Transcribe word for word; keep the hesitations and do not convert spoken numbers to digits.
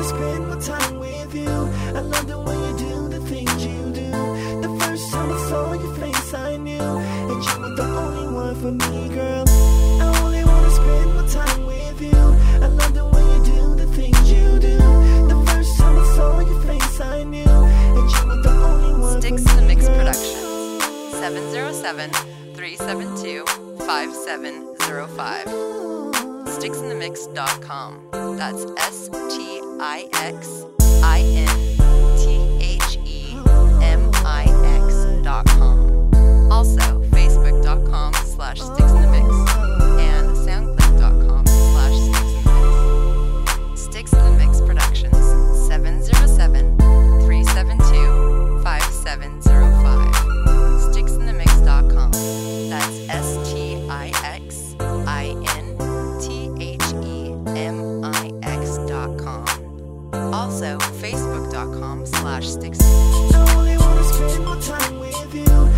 spend more time with you. I love the way you do the things you do. The first time I saw your face I knew, and you were the only one for me, girl. I only wanna spend more time with you. I love the way you do the things you do. The first time I saw your face I knew, and you were the only one Sticks for in the me, Mix girl. Productions, seven zero seven, three seven two, five seven zero five. sticks in the mix dot com. That's S T I X I N T H E M I X dot com. Also, Facebook dot com slash Sticks in the Mix and SoundCloud dot com slash Sticks in the Mix. Sticks in the Mix Productions, seven zero seven, three seven two, five seven zero five. sticks in the mix dot com. That's S T I X I N T H E M I X dot com. Also, Facebook dot com slash Sticks. I only wanna spend more time with you.